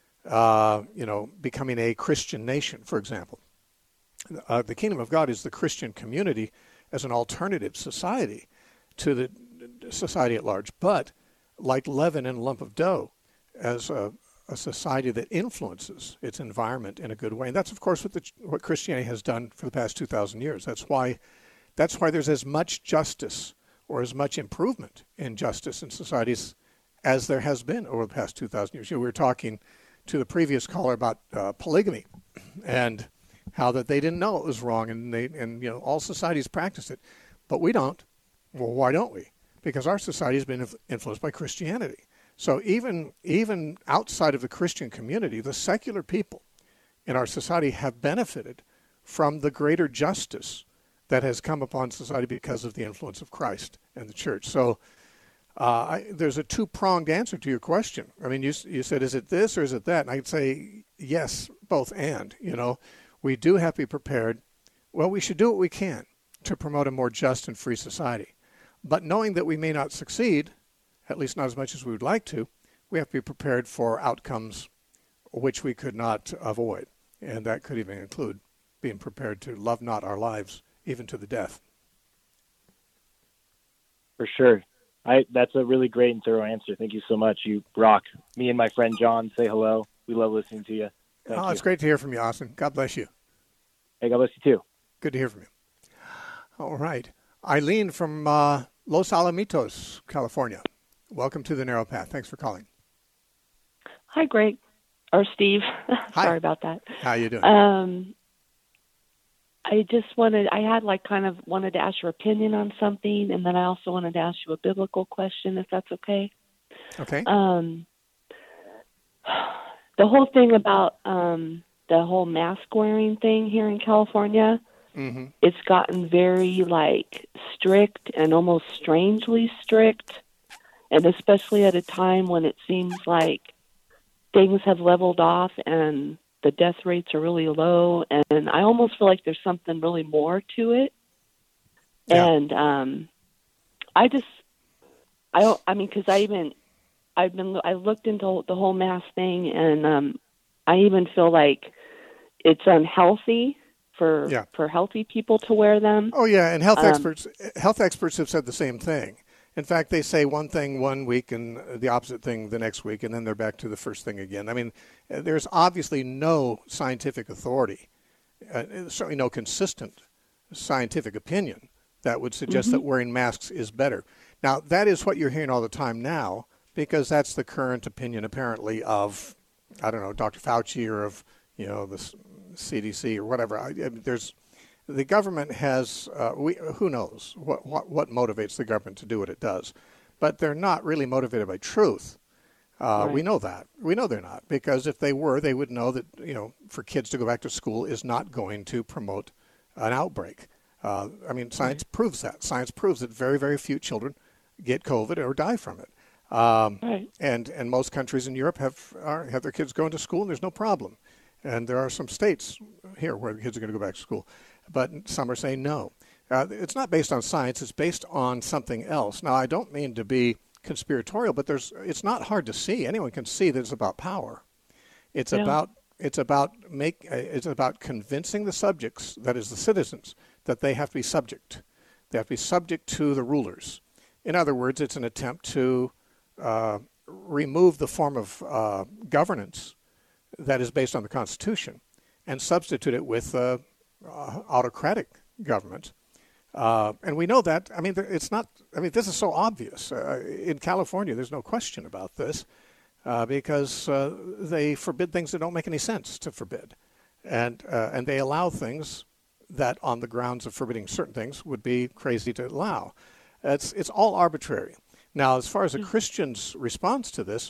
uh, you know, becoming a Christian nation, for example. Uh, the kingdom of God is the Christian community as an alternative society to the society at large, but like leaven in a lump of dough, as a, a society that influences its environment in a good way. And that's, of course, what, the, what Christianity has done for the past two thousand years. That's why That's why there's as much justice or as much improvement in justice in societies as there has been over the past two thousand years. You know, we were talking to the previous caller about uh, polygamy and how that they didn't know it was wrong, and they and you know all societies practice it, but we don't. Well, why don't we? Because our society has been inf- influenced by Christianity. So even even outside of the Christian community, the secular people in our society have benefited from the greater justice that has come upon society because of the influence of Christ and the church. So uh, I, there's a two-pronged answer to your question. I mean, you you said, is it this or is it that? And I'd say yes, both and. You know, we do have to be prepared. Well, we should do what we can to promote a more just and free society. But knowing that we may not succeed, at least not as much as we would like to, we have to be prepared for outcomes which we could not avoid. And that could even include being prepared to love not our lives even to the death. For sure. I, that's a really great and thorough answer. Thank you so much. You rock. Me and my friend John say hello. We love listening to you. Thank oh, you. It's great to hear from you, Austin. God bless you. Hey, God bless you too. Good to hear from you. All right. Eileen from uh, Los Alamitos, California. Welcome to the Narrow Path. Thanks for calling. Hi, Greg. Or Steve. Hi. Sorry about that. How you doing? Um, I just wanted, I had like kind of wanted to ask your opinion on something, and then I also wanted to ask you a biblical question, if that's okay. Okay. Um, the whole thing about um, the whole mask wearing thing here in California, mm-hmm. it's gotten very like strict and almost strangely strict, and especially at a time when it seems like things have leveled off and the death rates are really low, and I almost feel like there's something really more to it. Yeah. And um, I just, I don't, I mean, because I even, I've been, I looked into the whole mask thing, and um, I even feel like it's unhealthy for Yeah. for healthy people to wear them. Oh yeah, and health Um, experts health experts have said the same thing. In fact, they say one thing one week and the opposite thing the next week, and then they're back to the first thing again. I mean, there's obviously no scientific authority, uh, certainly no consistent scientific opinion that would suggest Mm-hmm. that wearing masks is better. Now, that is what you're hearing all the time now, because that's the current opinion, apparently, of, I don't know, Doctor Fauci or of, you know, the C D C or whatever. I, I mean, there's the government has, uh, we, who knows what, what what motivates the government to do what it does, but they're not really motivated by truth. Uh, Right. We know that. We know they're not, because if they were, they would know that, you know, for kids to go back to school is not going to promote an outbreak. Uh, I mean, science proves that. Science proves that very, very few children get COVID or die from it. Um, Right. and and most countries in Europe have are, have their kids going to school, and there's no problem. And there are some states here where the kids are going to go back to school, but some are saying no. Uh, it's not based on science; it's based on something else. Now, I don't mean to be conspiratorial, but there's it's not hard to see. Anyone can see that it's about power. It's Yeah. about it's about make uh, it's about convincing the subjects, that is the citizens, that they have to be subject. They have to be subject to the rulers. In other words, it's an attempt to uh, remove the form of uh, governance that is based on the Constitution and substitute it with uh, uh, autocratic government. Uh, and we know that, I mean, it's not, I mean, this is so obvious. Uh, in California, there's no question about this uh, because uh, they forbid things that don't make any sense to forbid. And, uh, and they allow things that on the grounds of forbidding certain things would be crazy to allow. It's, it's all arbitrary. Now, as far as a Christian's response to this,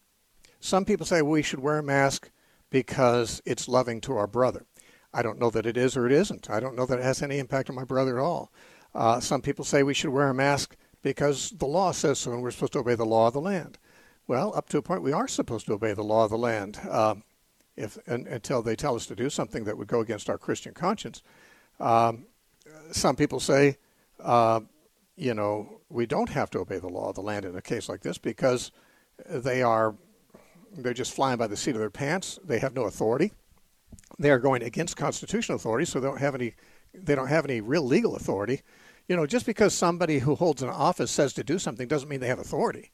some people say we should wear a mask because it's loving to our brother. I don't know that it is or it isn't. I don't know that it has any impact on my brother at all. Uh, some people say we should wear a mask because the law says so and we're supposed to obey the law of the land. Well, up to a point we are supposed to obey the law of the land um, if and, until they tell us to do something that would go against our Christian conscience. Um, some people say, uh, you know, we don't have to obey the law of the land in a case like this because they are they're just flying by the seat of their pants. They have no authority. They are going against constitutional authority, so they don't have any. They don't have any real legal authority. You know, just because somebody who holds an office says to do something doesn't mean they have authority.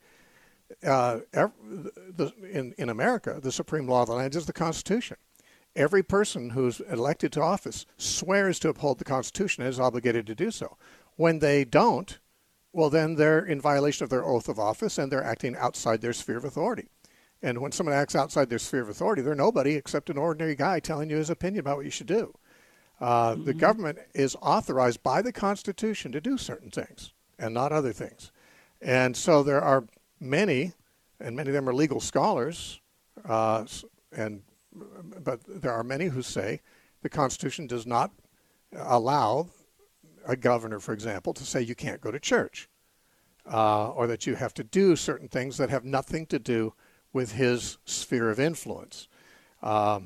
Uh, every, the, in in America, the supreme law of the land is the Constitution. Every person who's elected to office swears to uphold the Constitution and is obligated to do so. When they don't, well, then they're in violation of their oath of office and they're acting outside their sphere of authority. And when someone acts outside their sphere of authority, they're nobody except an ordinary guy telling you his opinion about what you should do. Uh, mm-hmm. The government is authorized by the Constitution to do certain things and not other things. And so there are many, and many of them are legal scholars, uh, and but there are many who say the Constitution does not allow a governor, for example, to say you can't go to church uh, or that you have to do certain things that have nothing to do with his sphere of influence. Um,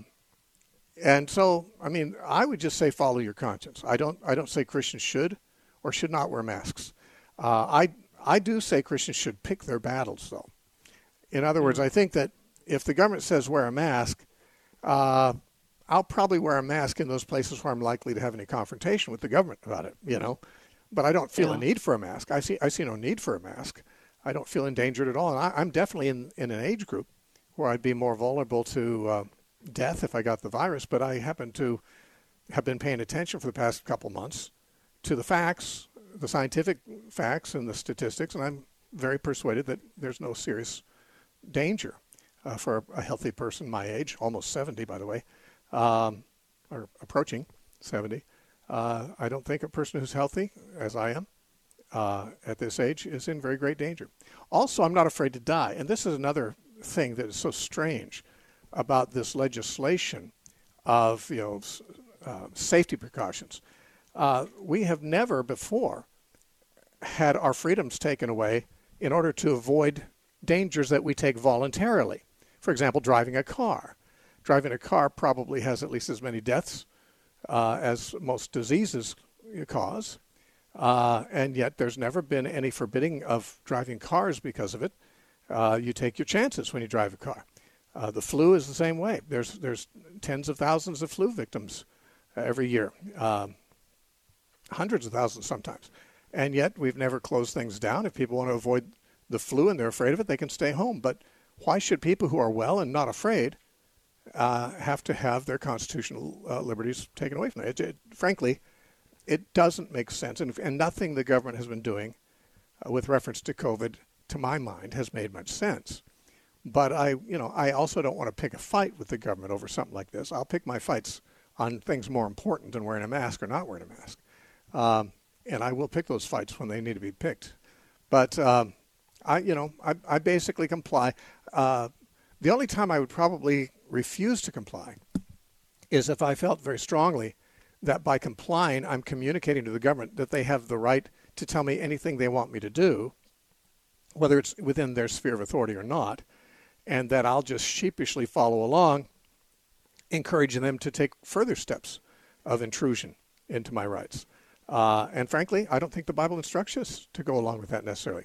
and so, I mean, I would just say follow your conscience. I don't I don't say Christians should or should not wear masks. Uh, I, I do say Christians should pick their battles, though. In other words, I think that if the government says wear a mask, uh, I'll probably wear a mask in those places where I'm likely to have any confrontation with the government about it, you know. But I don't feel Yeah. a need for a mask. I see I see no need for a mask. I don't feel endangered at all. And I, I'm definitely in, in an age group where I'd be more vulnerable to uh, death if I got the virus. But I happen to have been paying attention for the past couple months to the facts, the scientific facts and the statistics, and I'm very persuaded that there's no serious danger uh, for a healthy person my age, almost seventy, by the way, um, or approaching seventy. Uh, I don't think a person who's healthy, as I am, uh, at this age, is in very great danger. Also, I'm not afraid to die. And this is another thing that is so strange about this legislation of, you know, uh, safety precautions. Uh, we have never before had our freedoms taken away in order to avoid dangers that we take voluntarily. For example, driving a car. Driving a car probably has at least as many deaths uh, as most diseases cause, uh, and yet there's never been any forbidding of driving cars because of it. Uh, you take your chances when you drive a car. Uh, the flu is the same way. There's there's tens of thousands of flu victims uh, every year, uh, hundreds of thousands sometimes, and yet we've never closed things down. If people want to avoid the flu and they're afraid of it, they can stay home. But why should people who are well and not afraid uh, have to have their constitutional uh, liberties taken away from them? It, it, frankly, it doesn't make sense, and, and nothing the government has been doing uh, with reference to COVID, to my mind, has made much sense. But I, you know, I also don't want to pick a fight with the government over something like this. I'll pick my fights on things more important than wearing a mask or not wearing a mask, um, and I will pick those fights when they need to be picked. But um, I, you know, I, I basically comply. Uh, the only time I would probably refuse to comply is if I felt very strongly that by complying, I'm communicating to the government that they have the right to tell me anything they want me to do, whether it's within their sphere of authority or not, and that I'll just sheepishly follow along, encouraging them to take further steps of intrusion into my rights. Uh, and frankly, I don't think the Bible instructs us to go along with that necessarily.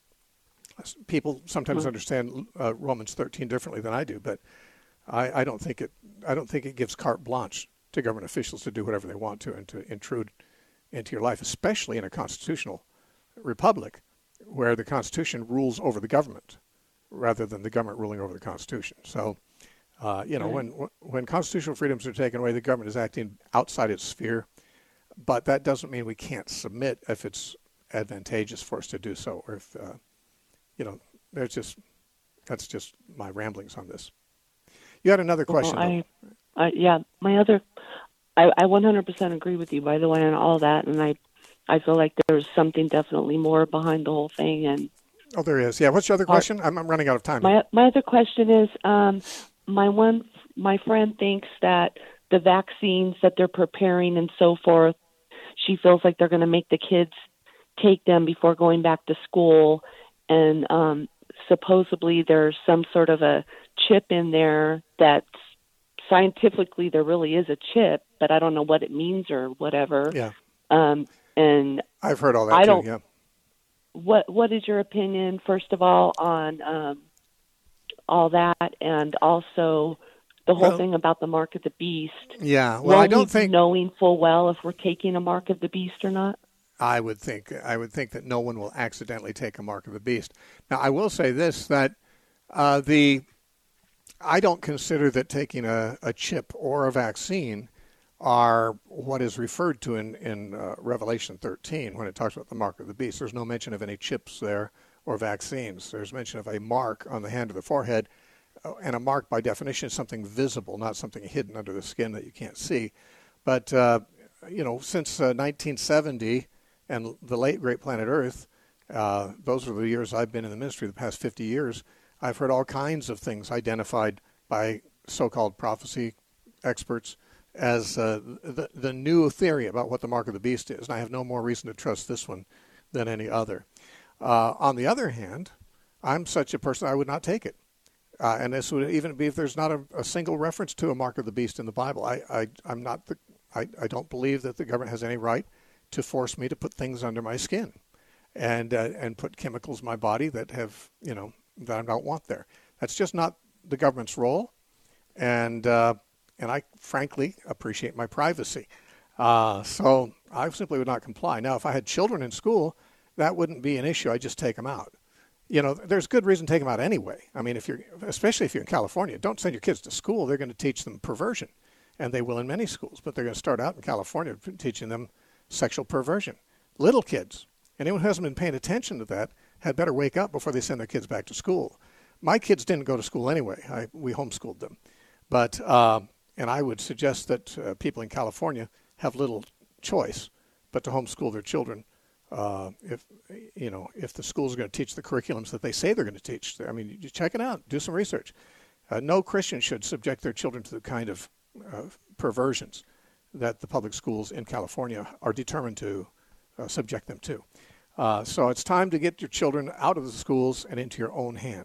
People sometimes understand uh, Romans thirteen differently than I do, but I, I don't think it. I don't think it gives carte blanche to government officials to do whatever they want to and to intrude into your life, especially in a constitutional republic where the Constitution rules over the government rather than the government ruling over the Constitution. So, uh, you know, right. when when constitutional freedoms are taken away, the government is acting outside its sphere, but that doesn't mean we can't submit if it's advantageous for us to do so, or if, uh, you know, there's just, that's just my ramblings on this. You had another question. Well, I, I, yeah, my other, I, I one hundred percent agree with you, by the way, on all that, and I, I feel like there's something definitely more behind the whole thing. And oh, there is. Yeah. What's your other question? I'm, I'm running out of time. My my other question is, um, my one, my friend thinks that the vaccines that they're preparing and so forth, she feels like they're going to make the kids take them before going back to school, and um, supposedly there's some sort of a chip in there that scientifically there really is a chip, but I don't know what it means or whatever. Yeah. Um, and I've heard all that I too, don't, yeah. What What is your opinion, first of all, on um, all that, and also the whole well, thing about the mark of the beast? Yeah, well, Will I don't we think be knowing full well if we're taking a mark of the beast or not? I would think I would think that no one will accidentally take a mark of the beast. Now, I will say this, that uh, the I don't consider that taking a, a chip or a vaccine are what is referred to in, in uh, Revelation thirteen when it talks about the mark of the beast. There's no mention of any chips there or vaccines. There's mention of a mark on the hand or the forehead, uh, and a mark by definition is something visible, not something hidden under the skin that you can't see. But, uh, you know, since uh, nineteen seventy and the late Great Planet Earth, uh, those are the years I've been in the ministry, the past fifty years, I've heard all kinds of things identified by so-called prophecy experts as uh, the, the new theory about what the mark of the beast is. And I have no more reason to trust this one than any other. Uh, on the other hand, I'm such a person, I would not take it. Uh, and this would even be if there's not a, a single reference to a mark of the beast in the Bible. I, I, I'm not the, I, I don't believe that the government has any right to force me to put things under my skin and uh, and put chemicals in my body that have, you know, that I don't want there. That's just not the government's role. And uh, and I frankly appreciate my privacy. Uh, so I simply would not comply. Now, if I had children in school, that wouldn't be an issue. I'd just take them out. You know, there's good reason to take them out anyway. I mean, if you're, especially if you're in California, don't send your kids to school. They're going to teach them perversion, and they will in many schools. But they're going to start out in California teaching them sexual perversion. Little kids, anyone who hasn't been paying attention to that had better wake up before they send their kids back to school. My kids didn't go to school anyway. I, we homeschooled them. But, uh, and I would suggest that uh, people in California have little choice but to homeschool their children uh, if, you know, if the schools are going to teach the curriculums that they say they're going to teach. I mean, you check it out. Do some research. Uh, no Christian should subject their children to the kind of uh, perversions that the public schools in California are determined to uh, subject them to. Uh, so it's time to get your children out of the schools and into your own hands.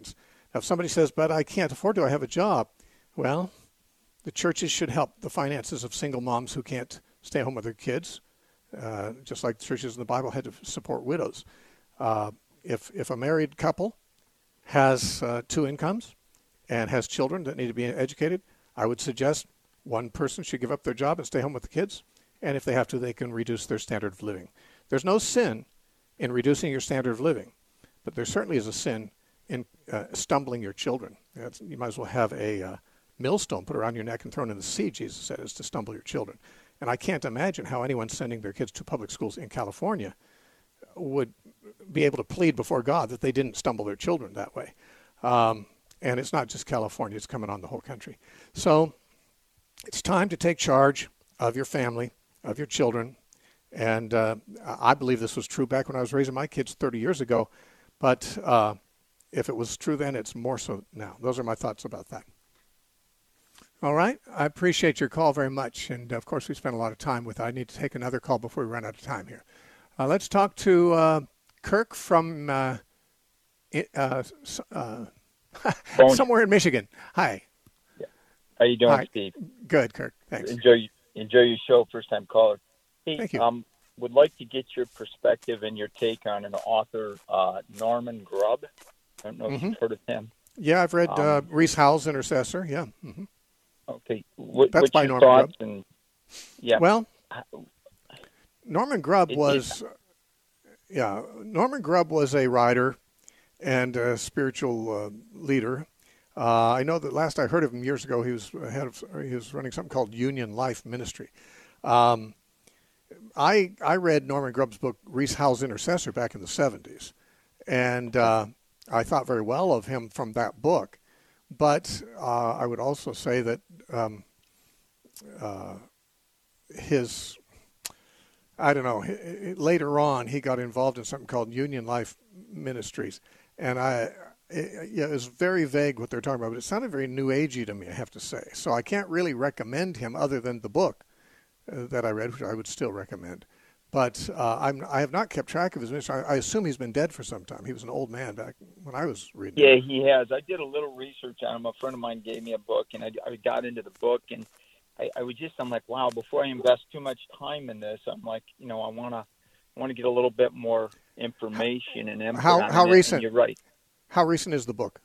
Now, if somebody says, but I can't afford to, I have a job, well, the churches should help the finances of single moms who can't stay home with their kids, uh, just like the churches in the Bible had to support widows. Uh, if if a married couple has uh, two incomes and has children that need to be educated, I would suggest one person should give up their job and stay home with the kids, and if they have to, they can reduce their standard of living. There's no sin in reducing your standard of living, but there certainly is a sin in uh, stumbling your children. That's, you might as well have a uh, millstone put around your neck and thrown in the sea, Jesus said, is to stumble your children. And I can't imagine how anyone sending their kids to public schools in California would be able to plead before God that they didn't stumble their children that way. Um, and it's not just California, it's coming on the whole country. So it's time to take charge of your family, of your children. And uh, I believe this was true back when I was raising my kids thirty years ago. But uh, if it was true then, it's more so now. Those are my thoughts about that. All right. I appreciate your call very much. And, of course, we spent a lot of time with it. I need to take another call before we run out of time here. Uh, let's talk to uh, Kirk from uh, uh, uh, somewhere in Michigan. Hi. Yeah. How you doing, Hi. Steve? Good, Kirk. Thanks. Enjoy enjoy your show, first-time caller. Hey, Thank you. Um, would like to get your perspective and your take on an author, uh, Norman Grubb. I don't know if Mm-hmm. you've heard of him. Yeah, I've read Um, uh, Reese Howell's Intercessor. Yeah. Mm-hmm. Okay. What, That's what's by your Norman thoughts? Grubb. And, yeah. Well, Norman Grubb It- was, yeah, Norman Grubb was a writer and a spiritual uh, leader. Uh, I know that last I heard of him years ago, he was head of, he was running something called Union Life Ministry. Um, I I read Norman Grubb's book Reese Howell's Intercessor back in the seventies, and uh, I thought very well of him from that book. But uh, I would also say that um, uh, his, I don't know, h- later on he got involved in something called Union Life Ministries. And I, it, yeah, it was very vague what they're talking about, but it sounded very New Agey to me, I have to say. So I can't really recommend him other than the book uh, that I read, which I would still recommend. But uh, I'm, I have not kept track of his ministry. I, I assume he's been dead for some time. He was an old man back when I was reading Yeah, it. he has. I did a little research on him. A friend of mine gave me a book, and I, I got into the book, and I, I was just, I'm like, wow, before I invest too much time in this, I'm like, you know, I want to I want to get a little bit more information and input How- on how it. recent? And you're right. How recent is the book?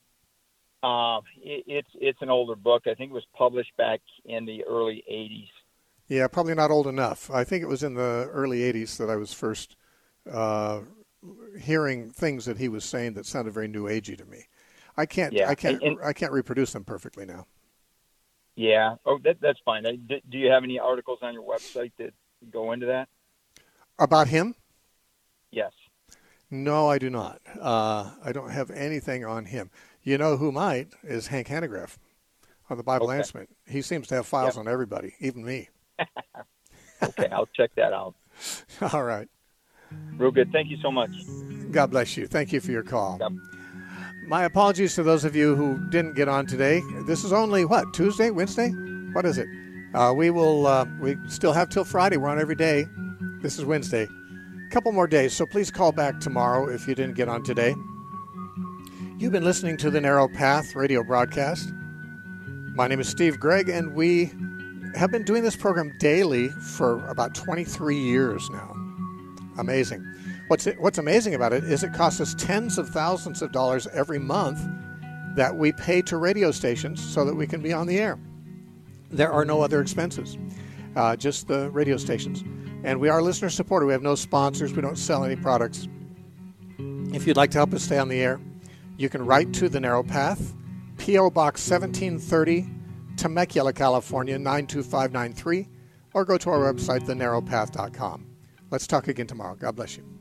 Uh, it, it's it's an older book. I think it was published back in the early eighties. Yeah, probably not old enough. I think it was in the early eighties that I was first uh, hearing things that he was saying that sounded very New Agey to me. I can't, Yeah, I can't, and- and- I can't reproduce them perfectly now. Yeah. Oh, that, that's fine. I, do, do you have any articles on your website that go into that? About him? Yes. No, I do not. Uh, I don't have anything on him. You know who might is Hank Hanegraaff on the Bible Okay. Answerment. He seems to have files Yep. on everybody, even me. Okay, I'll check that out. All right. Real good. Thank you so much. God bless you. Thank you for your call. Yep. My apologies to those of you who didn't get on today. This is only, what, Tuesday, Wednesday? What is it? Uh, we will, uh, we still have till Friday. We're on every day. This is Wednesday. A couple more days, so please call back tomorrow if you didn't get on today. You've been listening to the Narrow Path radio broadcast. My name is Steve Gregg, and we have been doing this program daily for about twenty-three years now. Amazing. What's what's amazing about it is it costs us tens of thousands of dollars every month that we pay to radio stations so that we can be on the air. There are no other expenses, uh, just the radio stations. And we are listener supported. We have no sponsors. We don't sell any products. If you'd like to help us stay on the air, you can write to The Narrow Path, P O. Box seventeen thirty, Temecula, California, nine two five nine three, or go to our website, the narrow path dot com. Let's talk again tomorrow. God bless you.